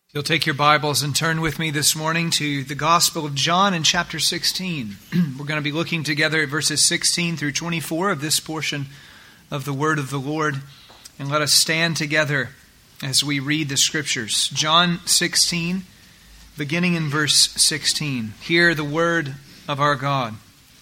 You'll take your Bibles and turn with me this morning to the Gospel of John in chapter 16. We're going to be looking together at verses 16 through 24 of this portion of the Word of the Lord. And let us stand together as we read the Scriptures. John 16, beginning in verse 16. Hear the Word of our God.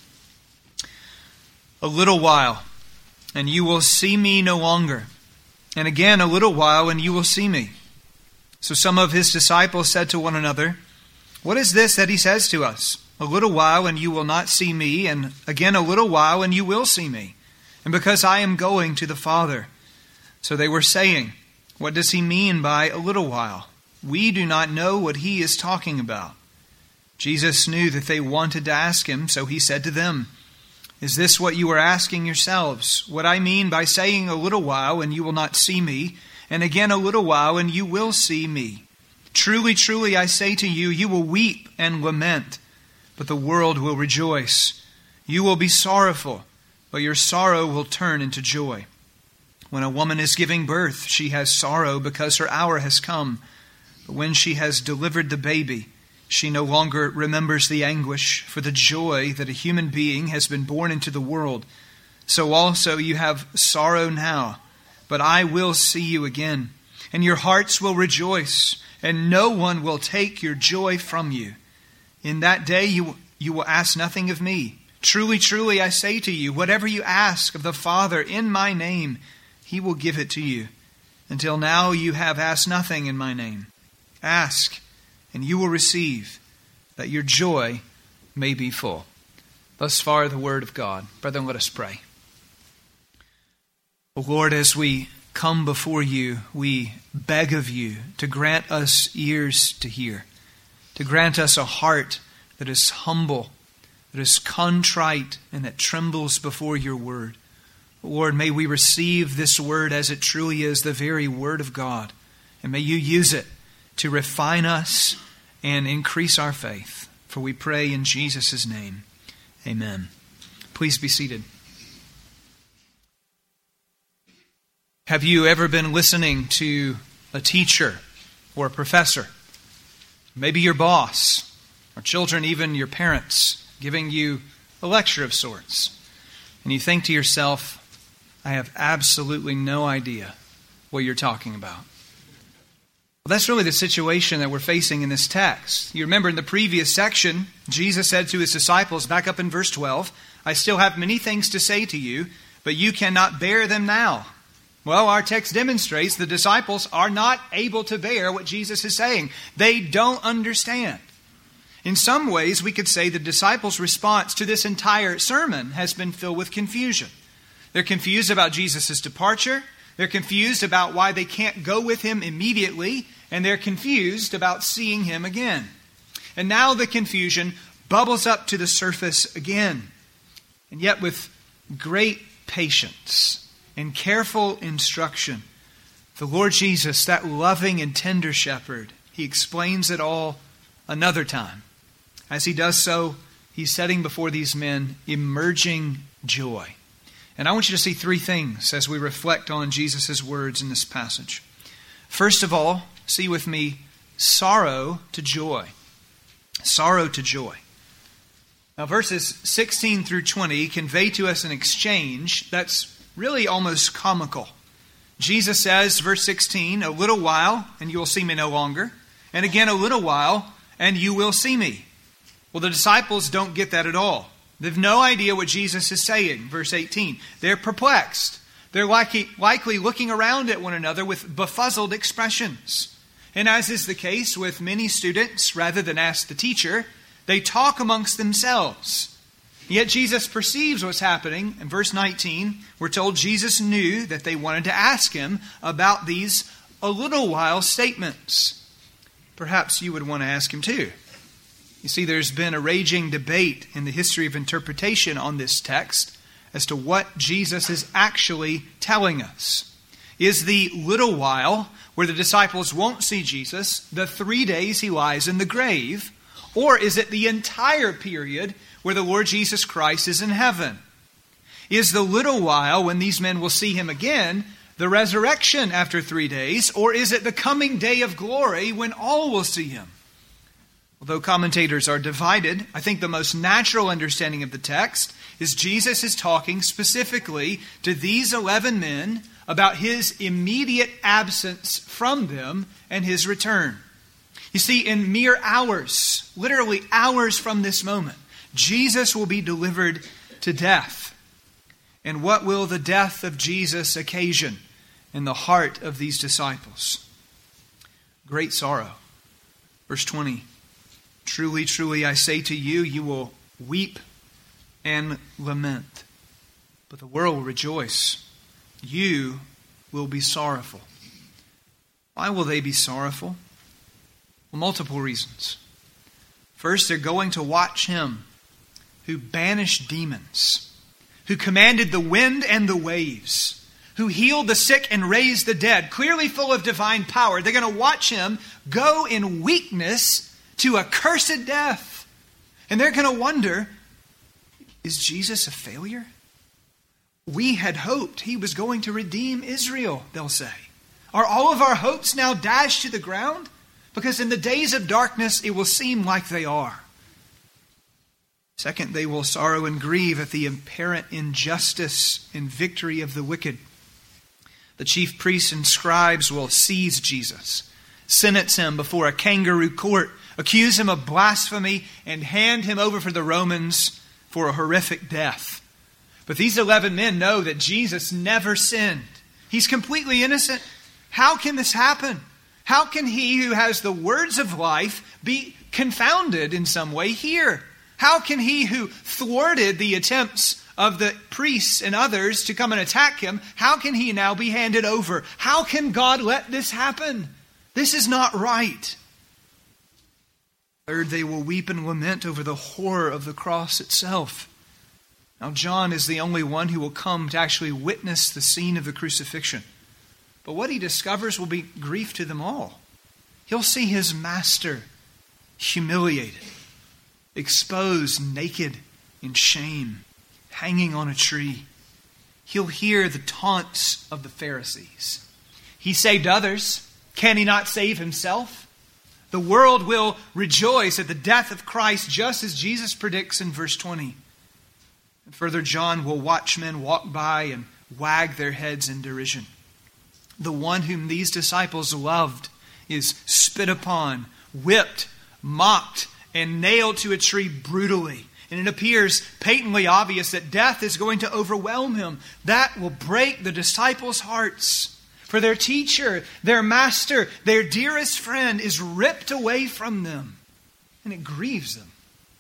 A little while, and you will see me no longer. And again a little while, and you will see me. So some of his disciples said to one another, "What is this that he says to us? A little while and you will not see me, and again a little while and you will see me. And because I am going to the Father." So they were saying, "What does he mean by a little while? We do not know what he is talking about." Jesus knew that they wanted to ask him, so he said to them, "Is this what you are asking yourselves? What I mean by saying a little while and you will not see me, and again a little while, and you will see me. Truly, truly, I say to you, you will weep and lament, but the world will rejoice. You will be sorrowful, but your sorrow will turn into joy. When a woman is giving birth, she has sorrow because her hour has come. But when she has delivered the baby, she no longer remembers the anguish for the joy that a human being has been born into the world. So also you have sorrow now, but I will see you again, and your hearts will rejoice, and no one will take your joy from you. In that day you will ask nothing of me. Truly, truly, I say to you, whatever you ask of the Father in my name, he will give it to you. Until now you have asked nothing in my name. Ask, and you will receive, that your joy may be full." Thus far the word of God. Brethren, let us pray. O Lord, as we come before you, we beg of you to grant us ears to hear, to grant us a heart that is humble, that is contrite, and that trembles before your word. Lord, may we receive this word as it truly is, the very word of God, and may you use it to refine us and increase our faith. For we pray in Jesus' name. Amen. Please be seated. Have you ever been listening to a teacher or a professor, maybe your boss, or children, even your parents, giving you a lecture of sorts, and you think to yourself, I have absolutely no idea what you're talking about? Well, that's really the situation that we're facing in this text. You remember in the previous section, Jesus said to his disciples, back up in verse 12, "I still have many things to say to you, but you cannot bear them now." Well, our text demonstrates the disciples are not able to bear what Jesus is saying. They don't understand. In some ways, we could say the disciples' response to this entire sermon has been filled with confusion. They're confused about Jesus' departure. They're confused about why they can't go with him immediately. And they're confused about seeing him again. And now the confusion bubbles up to the surface again. And yet with great patience and careful instruction, the Lord Jesus, that loving and tender shepherd, he explains it all another time. As he does so, he's setting before these men emerging joy. And I want you to see three things as we reflect on Jesus' words in this passage. First of all, see with me, sorrow to joy. Sorrow to joy. Now verses 16 through 20 convey to us an exchange that's really almost comical. Jesus says, verse 16, "A little while, and you will see me no longer. And again, a little while, and you will see me." Well, the disciples don't get that at all. They've no idea what Jesus is saying. Verse 18, they're perplexed. They're likely looking around at one another with befuddled expressions. And as is the case with many students, rather than ask the teacher, they talk amongst themselves. Yet Jesus perceives what's happening. In verse 19, we're told Jesus knew that they wanted to ask him about these "a little while" statements. Perhaps you would want to ask him too. You see, there's been a raging debate in the history of interpretation on this text as to what Jesus is actually telling us. Is the little while where the disciples won't see Jesus the 3 days he lies in the grave? Or is it the entire period where the Lord Jesus Christ is in heaven? Is the little while when these men will see him again the resurrection after 3 days, or is it the coming day of glory when all will see him? Although commentators are divided, I think the most natural understanding of the text is Jesus is talking specifically to these 11 men about his immediate absence from them and his return. You see, in mere hours, literally hours from this moment, Jesus will be delivered to death. And what will the death of Jesus occasion in the heart of these disciples? Great sorrow. Verse 20. Truly, truly, I say to you, you will weep and lament, but the world will rejoice. You will be sorrowful. Why will they be sorrowful? Well, multiple reasons. First, they're going to watch him who banished demons, who commanded the wind and the waves, who healed the sick and raised the dead, clearly full of divine power. They're going to watch him go in weakness to a cursed death. And they're going to wonder, is Jesus a failure? We had hoped he was going to redeem Israel, they'll say. Are all of our hopes now dashed to the ground? Because in the days of darkness, it will seem like they are. Second, they will sorrow and grieve at the apparent injustice and victory of the wicked. The chief priests and scribes will seize Jesus, sentence him before a kangaroo court, accuse him of blasphemy, and hand him over for the Romans for a horrific death. But these 11 men know that Jesus never sinned. He's completely innocent. How can this happen? How can he who has the words of life be confounded in some way here? How can he who thwarted the attempts of the priests and others to come and attack him, how can he now be handed over? How can God let this happen? This is not right. Third, they will weep and lament over the horror of the cross itself. Now, John is the only one who will come to actually witness the scene of the crucifixion. But what he discovers will be grief to them all. He'll see his master humiliated, exposed naked in shame, hanging on a tree. He'll hear the taunts of the Pharisees. He saved others. Can he not save himself? The world will rejoice at the death of Christ, just as Jesus predicts in verse 20. And further, John will watch men walk by and wag their heads in derision. The one whom these disciples loved is spit upon, whipped, mocked, and nailed to a tree brutally. And it appears patently obvious that death is going to overwhelm him. That will break the disciples' hearts. For their teacher, their master, their dearest friend is ripped away from them. And it grieves them.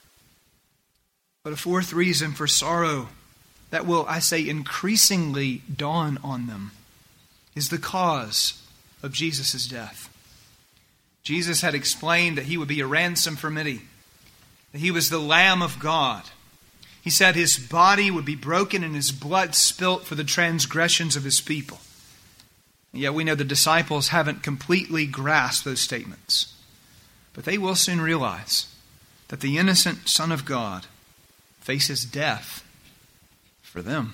But a fourth reason for sorrow that will, I say, increasingly dawn on them is the cause of Jesus' death. Jesus had explained that he would be a ransom for many, that he was the Lamb of God. He said his body would be broken and his blood spilt for the transgressions of his people. And yet we know the disciples haven't completely grasped those statements. But they will soon realize that the innocent Son of God faces death for them.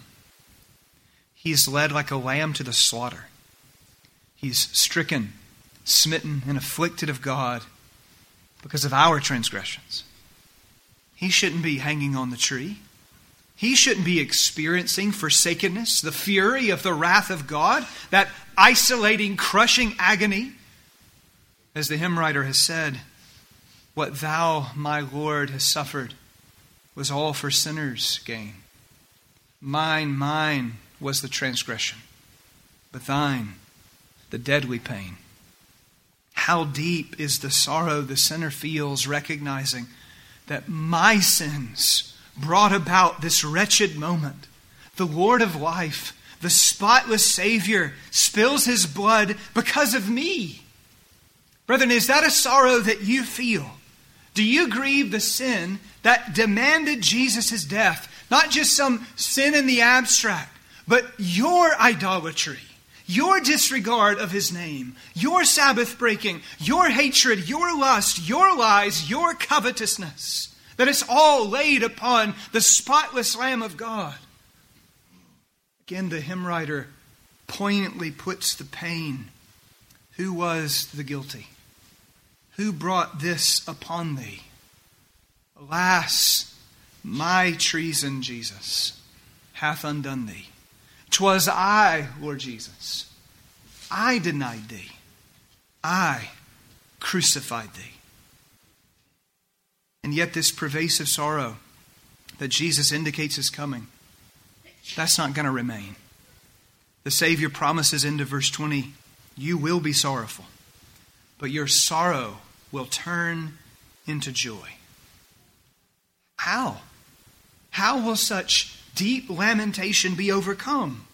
He is led like a lamb to the slaughter. He's stricken, smitten, and afflicted of God because of our transgressions. He shouldn't be hanging on the tree. He shouldn't be experiencing forsakenness, the fury of the wrath of God, that isolating, crushing agony. As the hymn writer has said, what thou, my Lord, hast suffered was all for sinners' gain. Mine was the transgression, but thine the deadly pain. How deep is the sorrow the sinner feels, recognizing that my sins brought about this wretched moment. The Lord of life, the spotless Savior, spills his blood because of me. Brethren, is that a sorrow that you feel? Do you grieve the sin that demanded Jesus' death? Not just some sin in the abstract, but your idolatry, your disregard of his name, your Sabbath breaking, your hatred, your lust, your lies, your covetousness. That it's all laid upon the spotless Lamb of God. Again, the hymn writer poignantly puts the pain. Who was the guilty? Who brought this upon thee? Alas, my treason, Jesus, hath undone thee. 'Twas I, Lord Jesus. I denied thee. I crucified thee. And yet this pervasive sorrow that Jesus indicates is coming, that's not going to remain. The Savior promises into verse 20, you will be sorrowful, but your sorrow will turn into joy. How? How will such deep lamentation be overcome?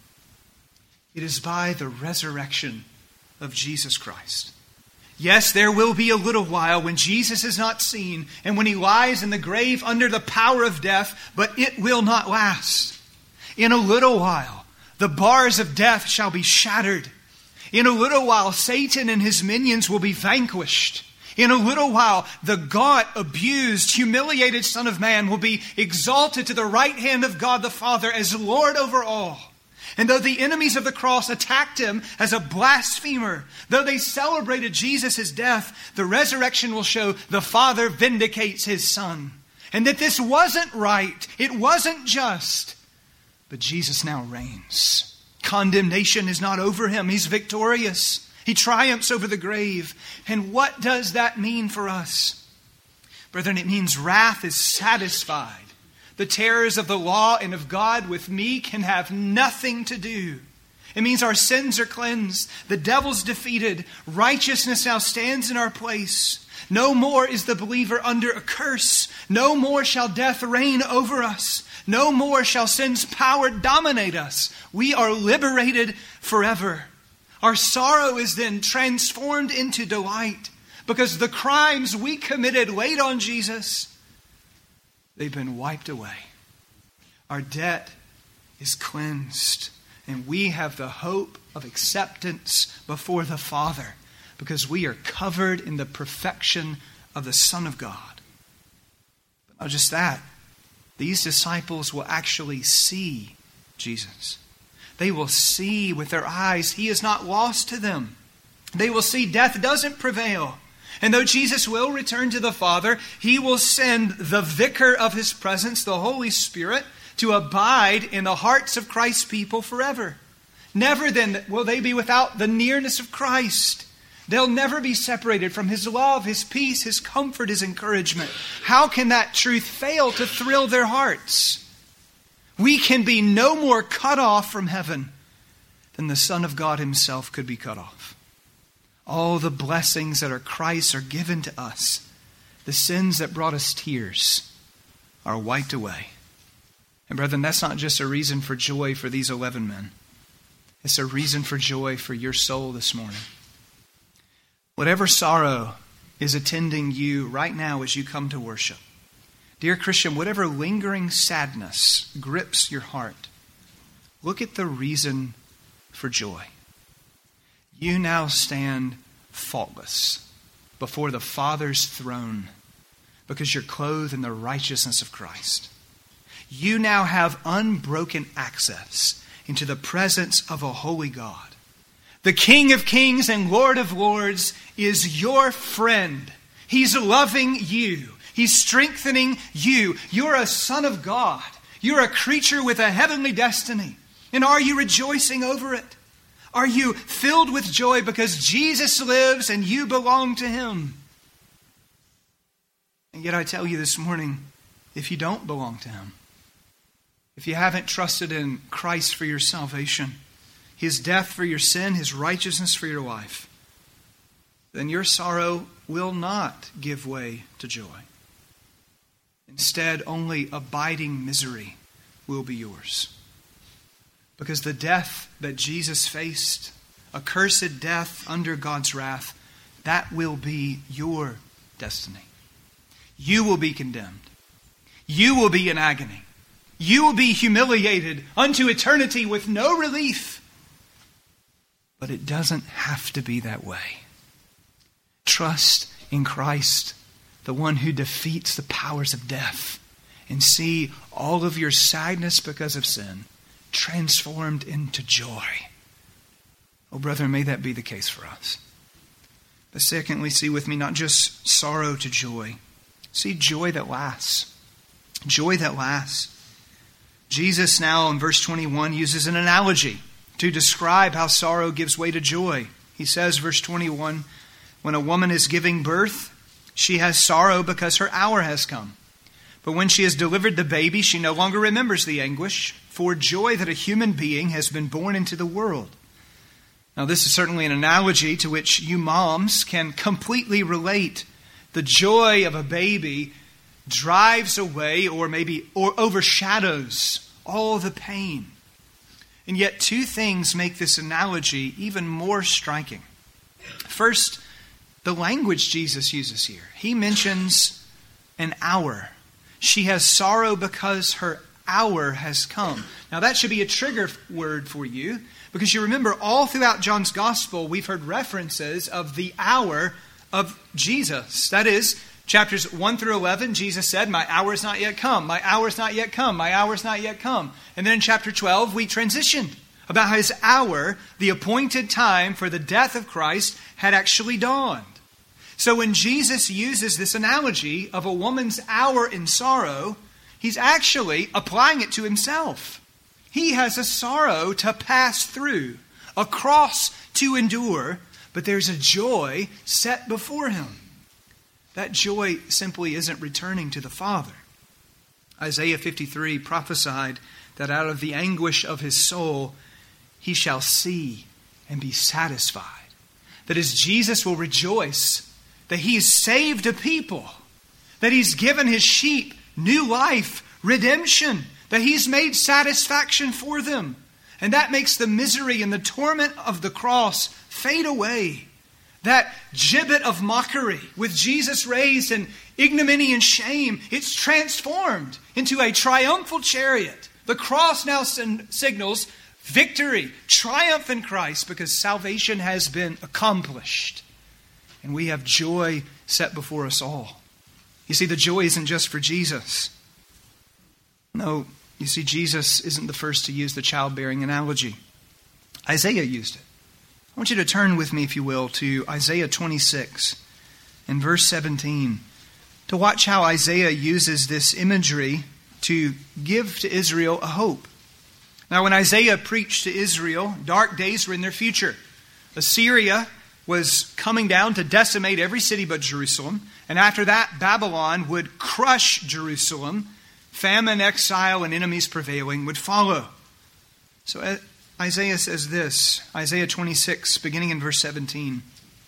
It is by the resurrection of Jesus Christ. Yes, there will be a little while when Jesus is not seen and when he lies in the grave under the power of death, but it will not last. In a little while, the bars of death shall be shattered. In a little while, Satan and his minions will be vanquished. In a little while, the gaunt, abused, humiliated Son of Man will be exalted to the right hand of God the Father as Lord over all. And though the enemies of the cross attacked him as a blasphemer, though they celebrated Jesus' death, the resurrection will show the Father vindicates his Son. And that this wasn't right, it wasn't just, but Jesus now reigns. Condemnation is not over him. He's victorious. He triumphs over the grave. And what does that mean for us? Brethren, it means wrath is satisfied. The terrors of the law and of God with me can have nothing to do. It means our sins are cleansed. The devil's defeated. Righteousness now stands in our place. No more is the believer under a curse. No more shall death reign over us. No more shall sin's power dominate us. We are liberated forever. Our sorrow is then transformed into delight because the crimes we committed laid on Jesus, they've been wiped away. Our debt is cleansed. And we have the hope of acceptance before the Father because we are covered in the perfection of the Son of God. But not just that. These disciples will actually see Jesus. They will see with their eyes He is not lost to them. They will see death doesn't prevail. And though Jesus will return to the Father, He will send the vicar of His presence, the Holy Spirit, to abide in the hearts of Christ's people forever. Never then will they be without the nearness of Christ. They'll never be separated from His love, His peace, His comfort, His encouragement. How can that truth fail to thrill their hearts? We can be no more cut off from heaven than the Son of God Himself could be cut off. All the blessings that are Christ's are given to us. The sins that brought us tears are wiped away. And brethren, that's not just a reason for joy for these 11 men. It's a reason for joy for your soul this morning. Whatever sorrow is attending you right now as you come to worship, dear Christian, whatever lingering sadness grips your heart, look at the reason for joy. You now stand faultless before the Father's throne because you're clothed in the righteousness of Christ. You now have unbroken access into the presence of a holy God. The King of Kings and Lord of Lords is your friend. He's loving you. He's strengthening you. You're a son of God. You're a creature with a heavenly destiny. And are you rejoicing over it? Are you filled with joy because Jesus lives and you belong to Him? And yet I tell you this morning, if you don't belong to Him, if you haven't trusted in Christ for your salvation, His death for your sin, His righteousness for your life, then your sorrow will not give way to joy. Instead, only abiding misery will be yours. Because the death that Jesus faced, a cursed death under God's wrath, that will be your destiny. You will be condemned. You will be in agony. You will be humiliated unto eternity with no relief. But it doesn't have to be that way. Trust in Christ, the one who defeats the powers of death, and see all of your sadness because of sin transformed into joy Oh, brethren, may that be the case for us. But secondly, see with me not just sorrow to joy. See joy that lasts. Joy that lasts. Jesus now in verse 21 uses an analogy to describe how sorrow gives way to joy. He says, verse 21, when a woman is giving birth, she has sorrow because her hour has come. But when she has delivered the baby, she no longer remembers the anguish for joy that a human being has been born into the world. Now, this is certainly an analogy to which you moms can completely relate. The joy of a baby drives away or overshadows all the pain. And yet two things make this analogy even more striking. First, the language Jesus uses here. He mentions an hour. She has sorrow because her hour has come. Now that should be a trigger word for you, because you remember all throughout John's Gospel we've heard references of the hour of Jesus. That is, chapters 1 through 11, Jesus said, my hour is not yet come, my hour is not yet come, my hour is not yet come. And then in chapter 12 we transitioned about how his hour, the appointed time for the death of Christ, had actually dawned. So when Jesus uses this analogy of a woman's hour in sorrow, he's actually applying it to himself. He has a sorrow to pass through, a cross to endure, but there's a joy set before him. That joy simply isn't returning to the Father. Isaiah 53 prophesied that out of the anguish of his soul, he shall see and be satisfied. That as Jesus will rejoice that he has saved a people, that he's given his sheep new life, redemption, that he's made satisfaction for them. And that makes the misery and the torment of the cross fade away. That gibbet of mockery with Jesus raised in ignominy and shame, it's transformed into a triumphal chariot. The cross now signals victory, triumph in Christ, because salvation has been accomplished. And we have joy set before us all. You see, the joy isn't just for Jesus. No, you see, Jesus isn't the first to use the childbearing analogy. Isaiah used it. I want you to turn with me, if you will, to Isaiah 26 and verse 17 to watch how Isaiah uses this imagery to give to Israel a hope. Now, when Isaiah preached to Israel, dark days were in their future. Assyria was coming down to decimate every city but Jerusalem. And after that, Babylon would crush Jerusalem. Famine, exile, and enemies prevailing would follow. So Isaiah says this, Isaiah 26, beginning in verse 17.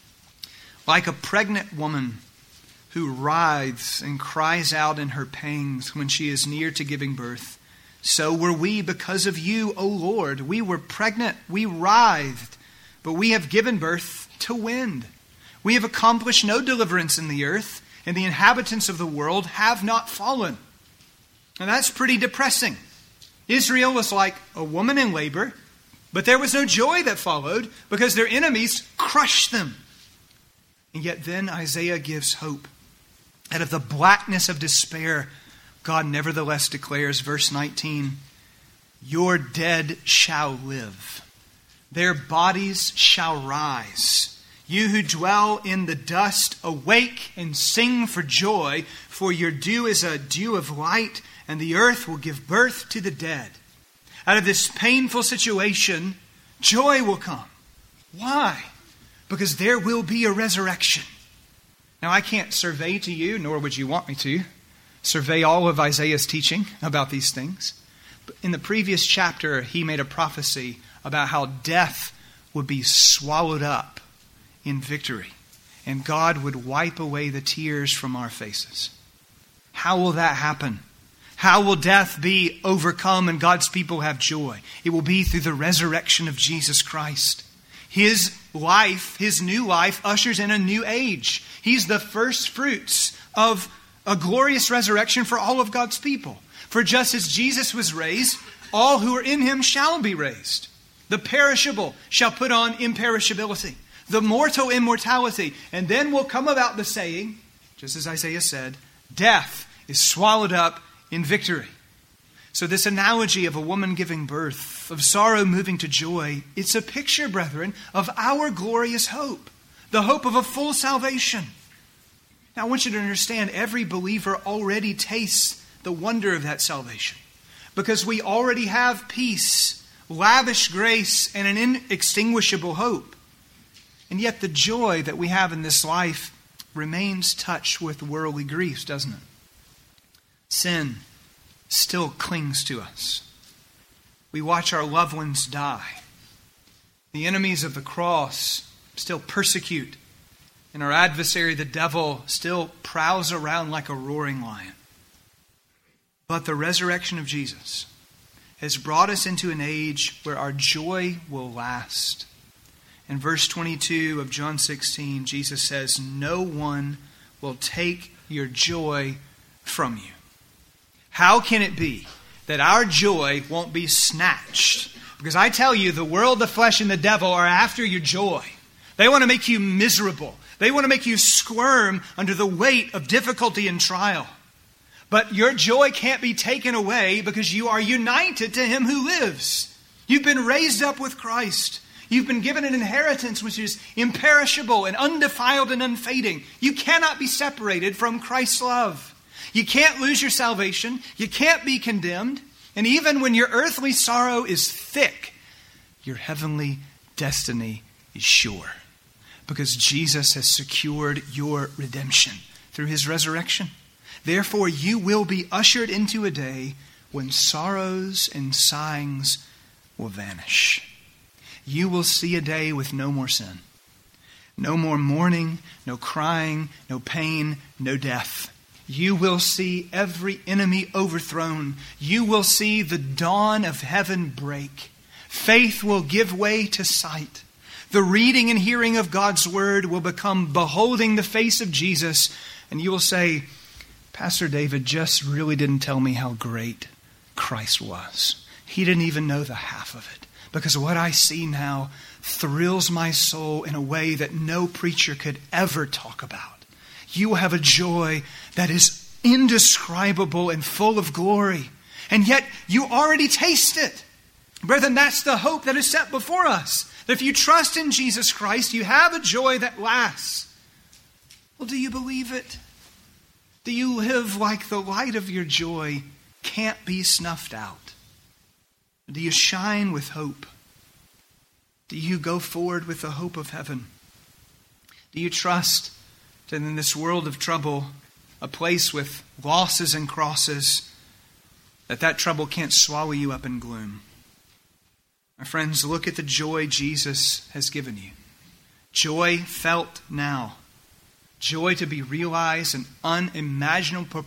Like a pregnant woman who writhes and cries out in her pangs when she is near to giving birth, so were we because of you, O Lord. We were pregnant, we writhed, but we have given birth to wind. We have accomplished no deliverance in the earth, and the inhabitants of the world have not fallen. And that's pretty depressing. Israel was like a woman in labor, but there was no joy that followed because their enemies crushed them. And yet then Isaiah gives hope. Out of the blackness of despair, God nevertheless declares, verse 19, your dead shall live. Their bodies shall rise. You who dwell in the dust, awake and sing for joy, for your dew is a dew of light, and the earth will give birth to the dead. Out of this painful situation, joy will come. Why? Because there will be a resurrection. Now, I can't survey to you, nor would you want me to, survey all of Isaiah's teaching about these things. But in the previous chapter, he made a prophecy about how death would be swallowed up in victory, and God would wipe away the tears from our faces. How will that happen? How will death be overcome and God's people have joy? It will be through the resurrection of Jesus Christ. His life, his new life, ushers in a new age. He's the first fruits of a glorious resurrection for all of God's people. For just as Jesus was raised, all who are in him shall be raised. The perishable shall put on imperishability, the mortal immortality. And then will come about the saying, just as Isaiah said, death is swallowed up in victory. So this analogy of a woman giving birth, of sorrow moving to joy, it's a picture, brethren, of our glorious hope, the hope of a full salvation. Now I want you to understand, every believer already tastes the wonder of that salvation, because we already have peace, lavish grace, and an inextinguishable hope. And yet the joy that we have in this life remains touched with worldly griefs, doesn't it? Sin still clings to us. We watch our loved ones die. The enemies of the cross still persecute. And our adversary, the devil, still prowls around like a roaring lion. But the resurrection of Jesus has brought us into an age where our joy will last. In verse 22 of John 16, Jesus says, "No one will take your joy from you." How can it be that our joy won't be snatched? Because I tell you, the world, the flesh, and the devil are after your joy. They want to make you miserable. They want to make you squirm under the weight of difficulty and trial. But your joy can't be taken away because you are united to Him who lives. You've been raised up with Christ. You've been given an inheritance which is imperishable and undefiled and unfading. You cannot be separated from Christ's love. You can't lose your salvation. You can't be condemned. And even when your earthly sorrow is thick, your heavenly destiny is sure. Because Jesus has secured your redemption through His resurrection. Therefore, you will be ushered into a day when sorrows and sighings will vanish. You will see a day with no more sin. No more mourning, no crying, no pain, no death. You will see every enemy overthrown. You will see the dawn of heaven break. Faith will give way to sight. The reading and hearing of God's word will become beholding the face of Jesus. And you will say, "Pastor David just really didn't tell me how great Christ was. He didn't even know the half of it. Because what I see now thrills my soul in a way that no preacher could ever talk about." You will have a joy that is indescribable and full of glory. And yet you already taste it. Brethren, that's the hope that is set before us. That if you trust in Jesus Christ, you have a joy that lasts. Well, do you believe it? Do you live like the light of your joy can't be snuffed out? Do you shine with hope? Do you go forward with the hope of heaven? Do you trust that in this world of trouble, a place with losses and crosses, that trouble can't swallow you up in gloom? My friends, look at the joy Jesus has given you. Joy felt now. Joy to be realized in unimaginable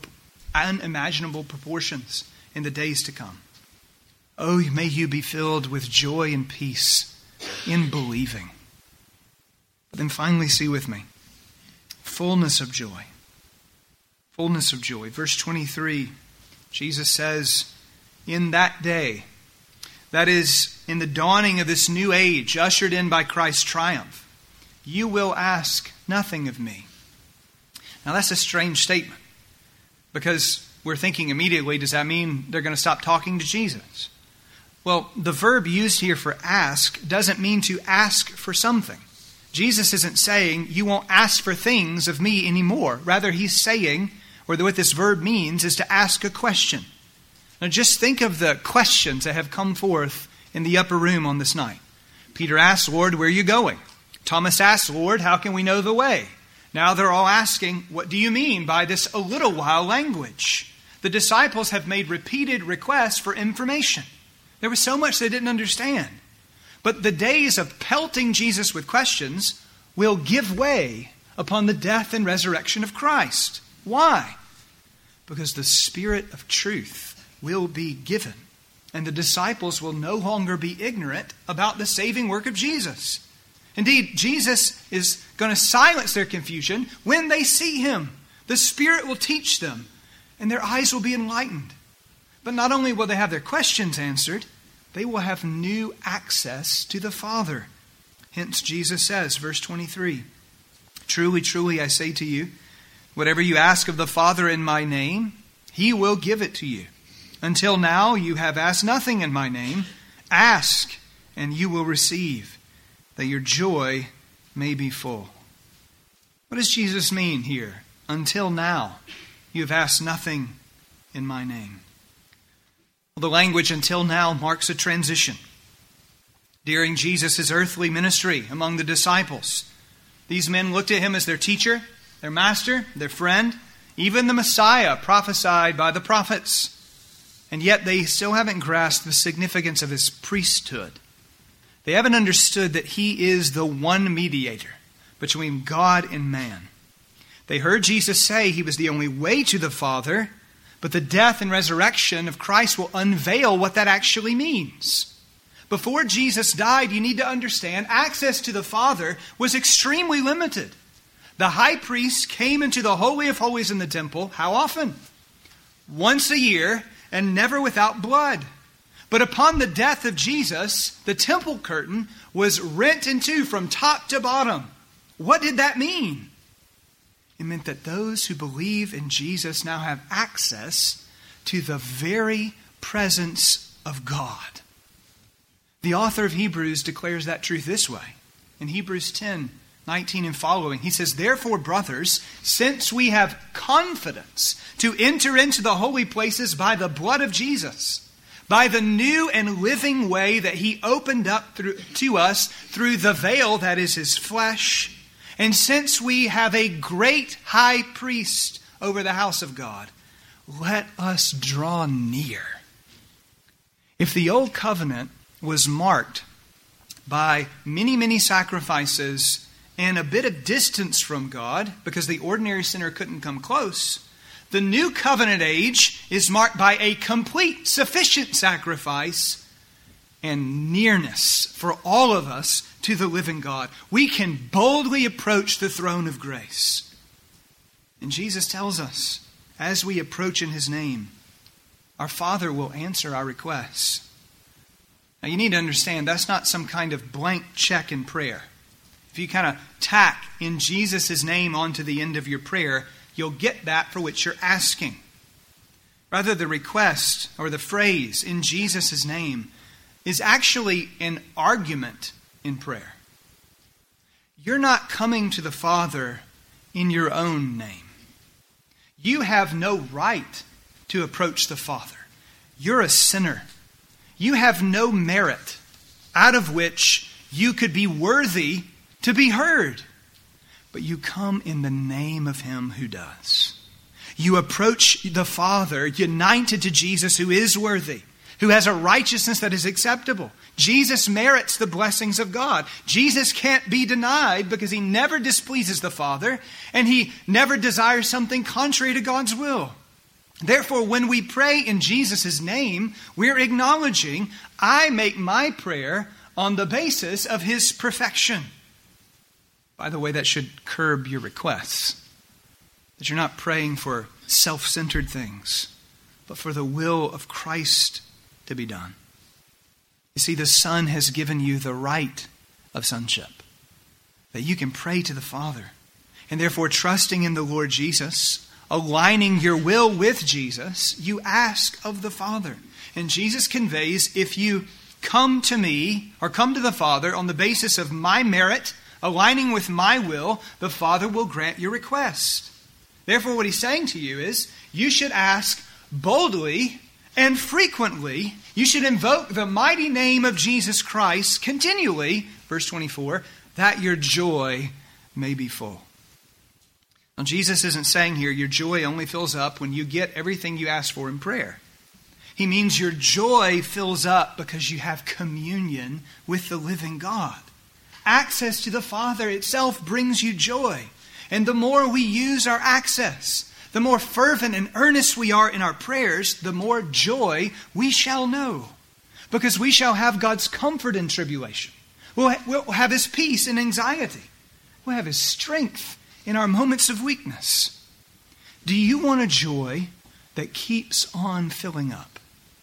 proportions in the days to come. Oh, may you be filled with joy and peace in believing. But then finally, see with me, fullness of joy. Fullness of joy. Verse 23, Jesus says, "In that day," that is, in the dawning of this new age, ushered in by Christ's triumph, "you will ask nothing of me." Now that's a strange statement, because we're thinking immediately, does that mean they're going to stop talking to Jesus? Well, the verb used here for ask doesn't mean to ask for something. Jesus isn't saying, "You won't ask for things of me anymore." Rather, He's saying, or what this verb means, is to ask a question. Now just think of the questions that have come forth in the upper room on this night. Peter asked, "Lord, where are you going?" Thomas asked, "Lord, how can we know the way?" Now they're all asking, "What do you mean by this a little while language?" The disciples have made repeated requests for information. There was so much they didn't understand. But the days of pelting Jesus with questions will give way upon the death and resurrection of Christ. Why? Because the Spirit of truth will be given, and the disciples will no longer be ignorant about the saving work of Jesus. Indeed, Jesus is going to silence their confusion when they see Him. The Spirit will teach them, and their eyes will be enlightened. But not only will they have their questions answered, they will have new access to the Father. Hence Jesus says, verse 23, "Truly, truly, I say to you, whatever you ask of the Father in my name, He will give it to you. Until now you have asked nothing in my name. Ask, and you will receive, that your joy may be full. What does Jesus mean here? Until now you have asked nothing in my name. Well, the language until now marks a transition. During Jesus' earthly ministry among the disciples, these men looked at him as their teacher, their master, their friend, even the Messiah prophesied by the prophets. And yet they still haven't grasped the significance of his priesthood. They haven't understood that he is the one mediator between God and man. They heard Jesus say he was the only way to the Father, but the death and resurrection of Christ will unveil what that actually means. Before Jesus died, you need to understand, access to the Father was extremely limited. The high priest came into the Holy of Holies in the temple, how often? Once a year, and never without blood. But upon the death of Jesus, the temple curtain was rent in two from top to bottom. What did that mean? It meant that those who believe in Jesus now have access to the very presence of God. The author of Hebrews declares that truth this way. In Hebrews 10:19 and following, he says, "Therefore, brothers, since we have confidence to enter into the holy places by the blood of Jesus, by the new and living way that he opened up to us through the veil that is his flesh, and since we have a great high priest over the house of God, let us draw near." If the old covenant was marked by many, many sacrifices and a bit of distance from God, because the ordinary sinner couldn't come close, the new covenant age is marked by a complete, sufficient sacrifice and nearness for all of us to the living God. We can boldly approach the throne of grace. And Jesus tells us, as we approach in his name, our Father will answer our requests. Now you need to understand, that's not some kind of blank check in prayer. If you kind of tack in Jesus' name onto the end of your prayer, you'll get that for which you're asking. Rather, the request or the phrase in Jesus' name is actually an argument in prayer. You're not coming to the Father in your own name. You have no right to approach the Father. You're a sinner. You have no merit out of which you could be worthy to be heard. But you come in the name of him who does. You approach the Father united to Jesus, who is worthy, who has a righteousness that is acceptable. Jesus merits the blessings of God. Jesus can't be denied because he never displeases the Father, and he never desires something contrary to God's will. Therefore, when we pray in Jesus' name, we're acknowledging, I make my prayer on the basis of his perfection. By the way, that should curb your requests. That you're not praying for self-centered things, but for the will of Christ to be done. You see, the Son has given you the right of sonship, that you can pray to the Father. And therefore, trusting in the Lord Jesus, aligning your will with Jesus, you ask of the Father. And Jesus conveys, if you come to me, or come to the Father on the basis of my merit, aligning with my will, the Father will grant your request. Therefore, what he's saying to you is, you should ask boldly and frequently. You should invoke the mighty name of Jesus Christ continually, verse 24, that your joy may be full. Now, Jesus isn't saying here your joy only fills up when you get everything you ask for in prayer. He means your joy fills up because you have communion with the living God. Access to the Father itself brings you joy. And the more we use our access, the more fervent and earnest we are in our prayers, the more joy we shall know. Because we shall have God's comfort in tribulation. We'll have his peace in anxiety. We'll have his strength in our moments of weakness. Do you want a joy that keeps on filling up?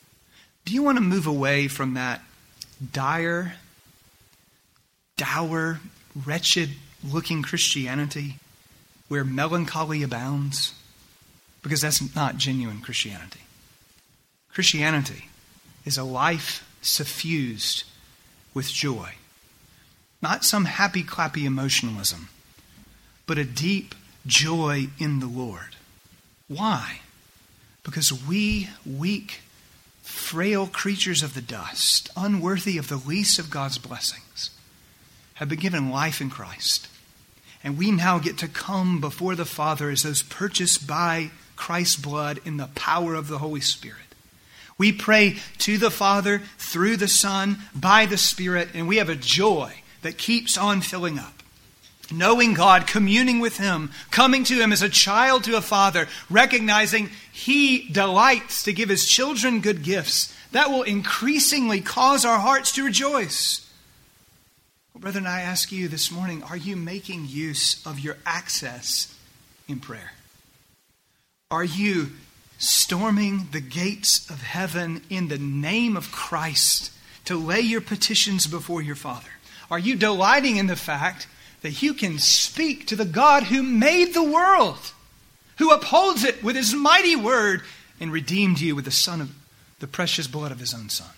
Do you want to move away from that dour, wretched-looking Christianity where melancholy abounds? Because that's not genuine Christianity. Christianity is a life suffused with joy. Not some happy-clappy emotionalism, but a deep joy in the Lord. Why? Because we, weak, frail creatures of the dust, unworthy of the least of God's blessings, have been given life in Christ. And we now get to come before the Father as those purchased by Christ's blood in the power of the Holy Spirit. We pray to the Father through the Son by the Spirit, and we have a joy that keeps on filling up. Knowing God, communing with Him, coming to Him as a child to a father, recognizing He delights to give His children good gifts, that will increasingly cause our hearts to rejoice. Well, brethren, I ask you this morning, are you making use of your access in prayer? Are you storming the gates of heaven in the name of Christ to lay your petitions before your Father? Are you delighting in the fact that you can speak to the God who made the world, who upholds it with His mighty word and redeemed you with the precious blood of His own Son?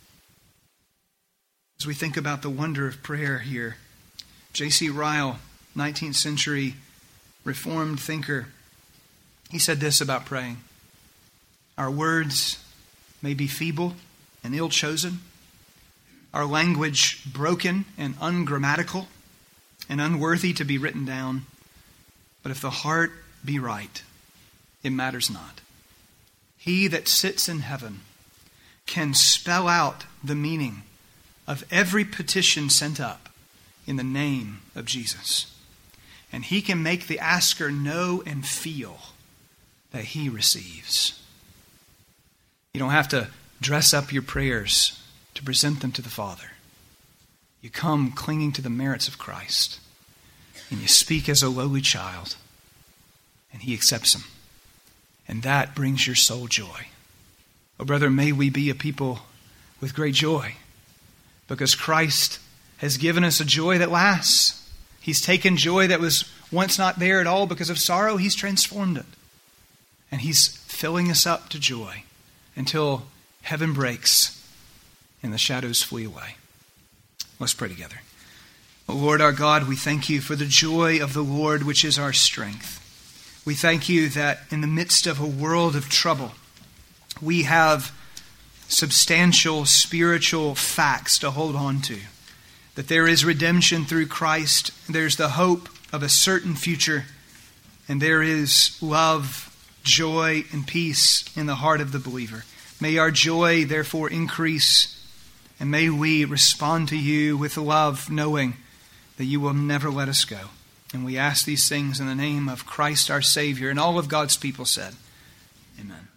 As we think about the wonder of prayer here, J.C. Ryle, 19th century Reformed thinker, he said this about praying: our words may be feeble and ill-chosen, our language broken and ungrammatical and unworthy to be written down, but if the heart be right, it matters not. He that sits in heaven can spell out the meaning of every petition sent up in the name of Jesus. And He can make the asker know and feel that he receives. You don't have to dress up your prayers to present them to the Father. You come clinging to the merits of Christ, and you speak as a lowly child, and He accepts them. And that brings your soul joy. Oh, brother, may we be a people with great joy, because Christ has given us a joy that lasts. He's taken joy that was once not there at all because of sorrow. He's transformed it. And He's filling us up to joy until heaven breaks and the shadows flee away. Let's pray together. O Lord our God, we thank You for the joy of the Lord, which is our strength. We thank You that in the midst of a world of trouble, we have substantial spiritual facts to hold on to. That there is redemption through Christ, there's the hope of a certain future, and there is love, joy, and peace in the heart of the believer. May our joy therefore increase, and may we respond to You with love, knowing that You will never let us go. And we ask these things in the name of Christ our Savior, and all of God's people said, Amen.